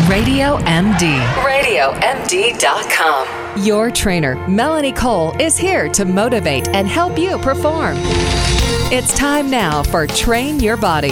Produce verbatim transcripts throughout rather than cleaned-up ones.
Radio M D. radio M D dot com. Your trainer, Melanie Cole, is here to motivate and help you perform. It's time now for Train Your Body.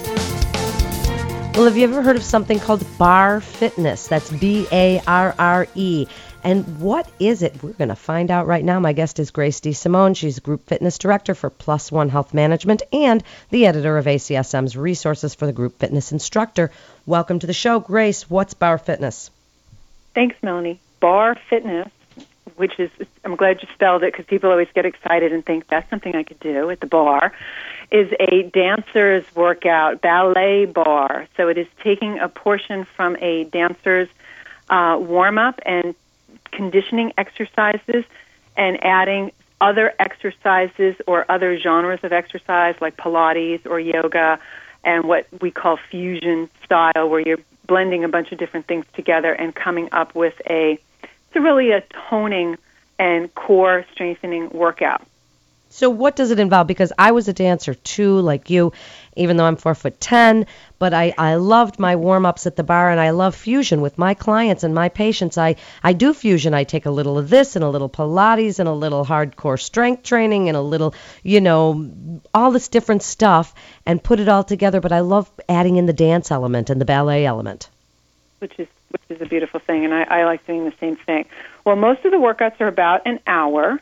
Well, have you ever heard of something called Barre Fitness? That's B A R R E. And what is it? We're going to find out right now. My guest is Grace DeSimone. She's Group Fitness Director for Plus One Health Management and the editor of A C S M's Resources for the Group Fitness Instructor. Welcome to the show, Grace. What's Barre Fitness? Thanks, Melanie. Barre Fitness, which is, I'm glad you spelled it because people always get excited and think that's something I could do at the bar, is a dancer's workout, ballet bar. So it is taking a portion from a dancer's uh, warm-up and conditioning exercises and adding other exercises or other genres of exercise like Pilates or yoga and what we call fusion style, where you're blending a bunch of different things together and coming up with a, it's really a toning and core strengthening workout. So what does it involve? Because I was a dancer too, like you, even though I'm four foot ten, but I, I loved my warm-ups at the bar, and I love fusion with my clients and my patients. I, I do fusion. I take a little of this and a little Pilates and a little hardcore strength training and a little, you know, all this different stuff and put it all together, but I love adding in the dance element and the ballet element. Which is which is a beautiful thing, and I, I like doing the same thing. Well, most of the workouts are about an hour.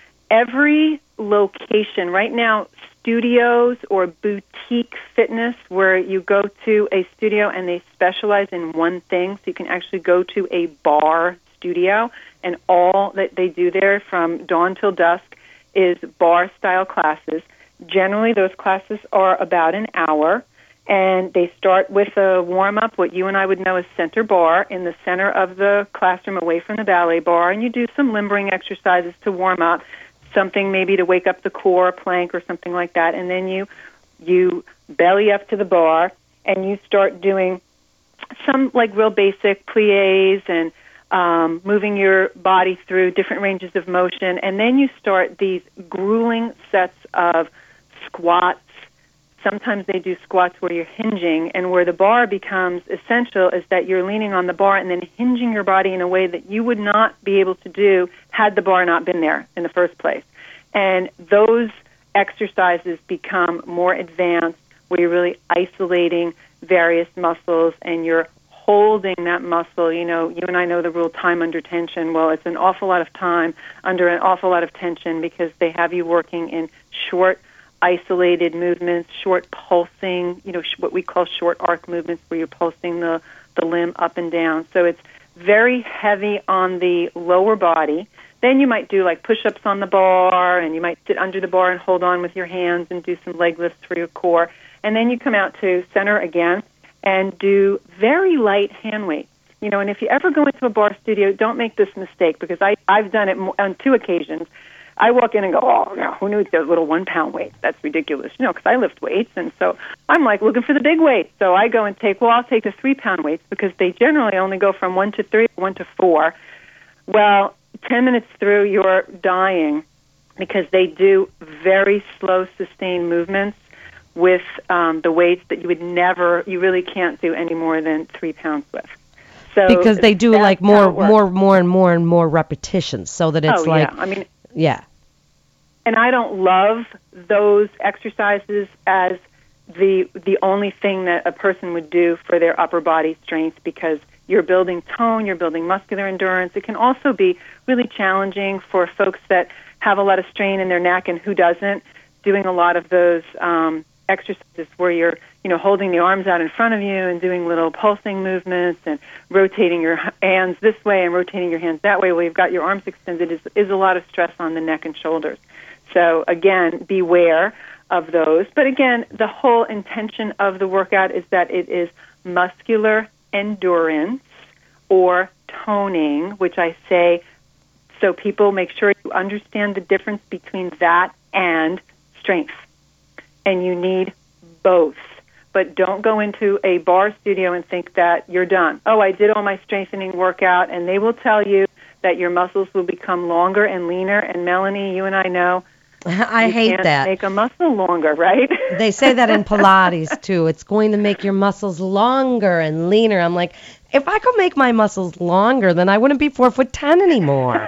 Every location, right now, studios or boutique fitness where you go to a studio and they specialize in one thing, so you can actually go to a bar studio, and all that they do there from dawn till dusk is bar-style classes. Generally, those classes are about an hour, and they start with a warm-up, what you and I would know as center bar, in the center of the classroom away from the ballet bar, and you do some limbering exercises to warm up, something maybe to wake up the core, plank or something like that, and then you you belly up to the bar and you start doing some like real basic plies and um, moving your body through different ranges of motion, and then you start these grueling sets of squats. Sometimes they do squats where you're hinging, and where the bar becomes essential is that you're leaning on the bar and then hinging your body in a way that you would not be able to do had the bar not been there in the first place. And those exercises become more advanced, where you're really isolating various muscles and you're holding that muscle. You know, you and I know the rule, time under tension. Well, it's an awful lot of time under an awful lot of tension because they have you working in short, isolated movements, short pulsing, you know, sh- what we call short arc movements, where you're pulsing the, the limb up and down. So it's very heavy on the lower body. Then you might do like push-ups on the bar, and you might sit under the bar and hold on with your hands and do some leg lifts for your core. And then you come out to center again and do very light hand weights. You know, and if you ever go into a bar studio, don't make this mistake, because I, I've done it on two occasions. I walk in and go, oh, no, who knew those little one-pound weights? That's ridiculous, you know, because I lift weights. And so I'm like looking for the big weights. So I go and take, well, I'll take the three-pound weights, because they generally only go from one to three, one to four. Well, ten minutes through, you're dying, because they do very slow, sustained movements with um, the weights that you would never, you really can't do any more than three pounds with. So because they do like more, more, more and more and more repetitions, so that it's oh, like, yeah. I mean, yeah. And I don't love those exercises as the the only thing that a person would do for their upper body strength, because you're building tone, you're building muscular endurance. It can also be really challenging for folks that have a lot of strain in their neck, and who doesn't, doing a lot of those um, exercises where you're, you know, holding the arms out in front of you and doing little pulsing movements and rotating your hands this way and rotating your hands that way while you've got your arms extended is, is a lot of stress on the neck and shoulders. So, again, beware of those. But, again, the whole intention of the workout is that it is muscular endurance or toning, which I say so people make sure you understand the difference between that and strength. And you need both. But don't go into a bar studio and think that you're done. Oh, I did all my strengthening workout, and they will tell you that your muscles will become longer and leaner. And, Melanie, you and I know I you hate can't that. make a muscle longer, right? They say that in Pilates, too. It's going to make your muscles longer and leaner. I'm like, if I could make my muscles longer, then I wouldn't be four foot ten anymore.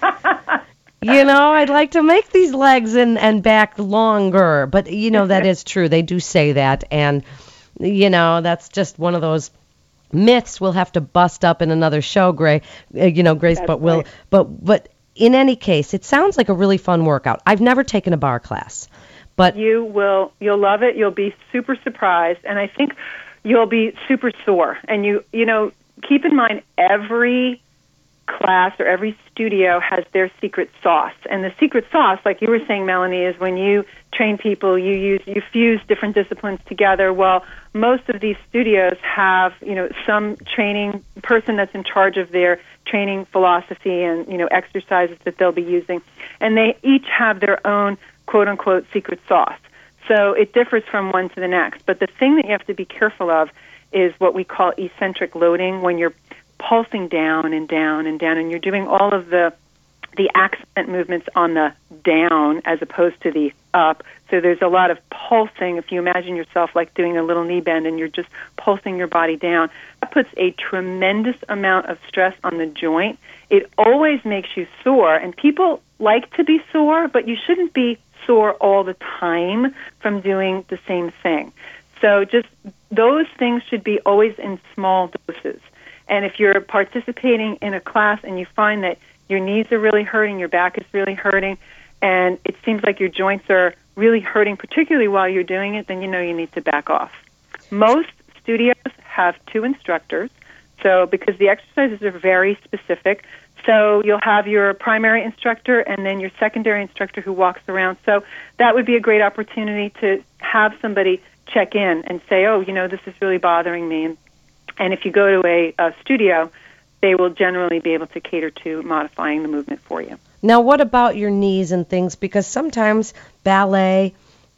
You know, I'd like to make these legs and, and back longer. But, you know, that is true. They do say that. And, you know, that's just one of those myths we'll have to bust up in another show, Gray. Uh, you know, Grace, That's but we'll, right. but, but in any case, it sounds like a really fun workout. I've never taken a bar class, but You will, you'll love it. You'll be super surprised. And I think you'll be super sore. And you, you know, keep in mind every class or every studio has their secret sauce. And the secret sauce, like you were saying, Melanie, is when you train people, you use you fuse different disciplines together. Well, most of these studios have, you know, some training person that's in charge of their training philosophy and, you know, exercises that they'll be using. And they each have their own quote unquote secret sauce. So it differs from one to the next. But the thing that you have to be careful of is what we call eccentric loading, when you're pulsing down and down and down, and you're doing all of the the accent movements on the down as opposed to the up. So there's a lot of pulsing. If you imagine yourself like doing a little knee bend and you're just pulsing your body down, that puts a tremendous amount of stress on the joint. It always makes you sore, and people like to be sore, but you shouldn't be sore all the time from doing the same thing. So just those things should be always in small doses. And if you're participating in a class and you find that your knees are really hurting, your back is really hurting, and it seems like your joints are really hurting, particularly while you're doing it, then you know you need to back off. Most studios have two instructors, so because the exercises are very specific. So you'll have your primary instructor and then your secondary instructor who walks around. So that would be a great opportunity to have somebody check in and say, oh, you know, this is really bothering me. And And if you go to a, a studio, they will generally be able to cater to modifying the movement for you. now what about your knees and things? Because sometimes ballet,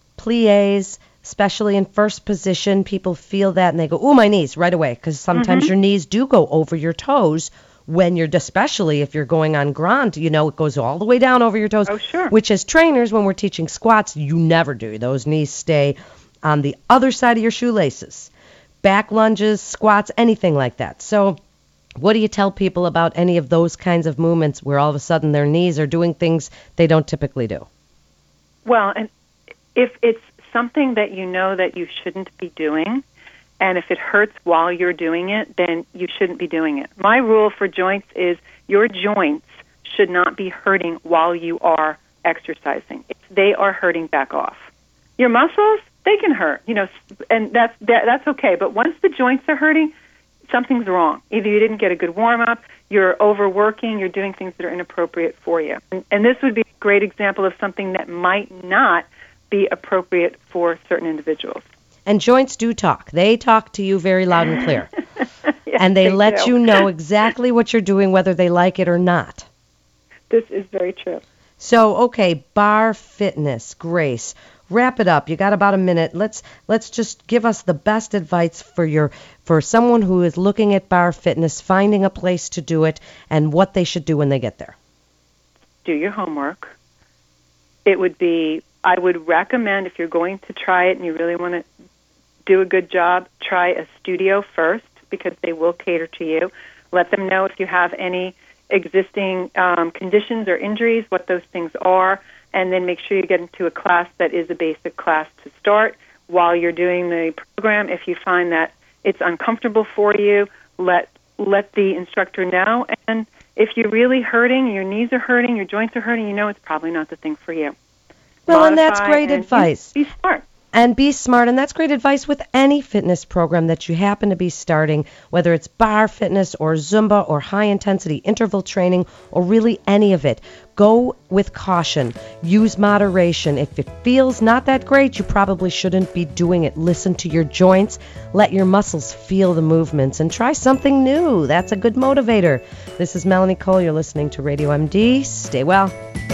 pliés, especially in first position, people feel that and they go, ooh, my knees, right away. Because sometimes Mm-hmm. your knees do go over your toes when you're, especially if you're going on grand, you know, it goes all the way down over your toes. Oh, sure. Which as trainers, when we're teaching squats, you never do. Those knees stay on the other side of your shoelaces. Back lunges, squats, anything like that. So what do you tell people about any of those kinds of movements where all of a sudden their knees are doing things they don't typically do? Well, and if it's something that you know that you shouldn't be doing, and if it hurts while you're doing it, then you shouldn't be doing it. My rule for joints is your joints should not be hurting while you are exercising. If they are hurting, back off. Your muscles, they can hurt, you know, and that's that, that's okay. But once the joints are hurting, something's wrong. Either you didn't get a good warm-up, you're overworking, you're doing things that are inappropriate for you. And, and this would be a great example of something that might not be appropriate for certain individuals. And joints do talk. They talk to you very loud and clear. Yes, and they, let do. you know exactly what you're doing, whether they like it or not. This is very true. So, okay, bar fitness, Grace. Wrap it up. You got about a minute. Let's let's just give us the best advice for your for someone who is looking at bar fitness, finding a place to do it, and what they should do when they get there. Do your homework. It would be, I would recommend, if you're going to try it and you really want to do a good job, try a studio first, because they will cater to you. Let them know if you have any existing um, conditions or injuries, what those things are, and then make sure you get into a class that is a basic class to start. While you're doing the program, if you find that it's uncomfortable for you, let let the instructor know. And if you're really hurting, your knees are hurting, your joints are hurting, you know it's probably not the thing for you. Well, and that's Modify great and advice. Be smart. And be smart, and that's great advice with any fitness program that you happen to be starting, whether it's bar fitness or Zumba or high-intensity interval training or really any of it. Go with caution. Use moderation. If it feels not that great, you probably shouldn't be doing it. Listen to your joints. Let your muscles feel the movements and try something new. That's a good motivator. This is Melanie Cole. You're listening to Radio M D. Stay well.